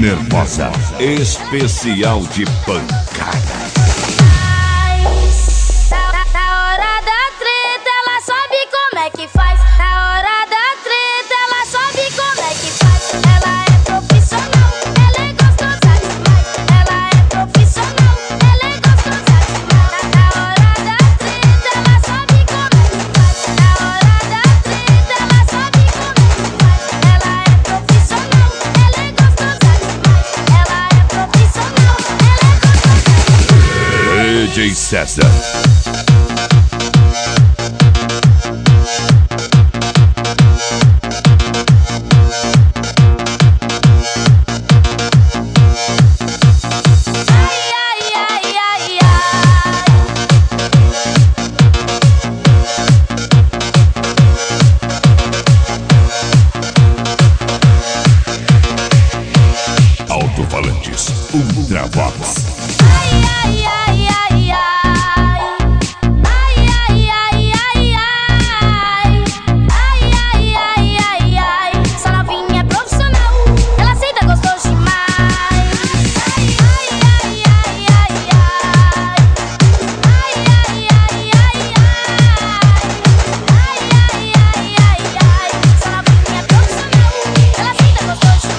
nervosa, especial de pancada. Na hora da treta, ela sabe como é que faz. Na hora da treta, ela sabe como é que faz. Ela é profissional, ela é gostosa demais. Ela é profissional, ela é gostosa demais. Na hora da treta, ela sabe como é que faz. Na hora da treta, ela sabe como é que faz. Ela é profissional, ela é gostosa demais. Ela é profissional, ela é gostosa demais. DJ César. Alto-falantes Ultravox. Essa novinha é profissional, ela senta gostoso demais. Essa novinha é profissional, ela senta gostoso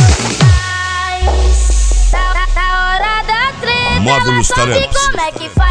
demais. Na hora da treta, ela Módulos sabe Taramps. como é que faz.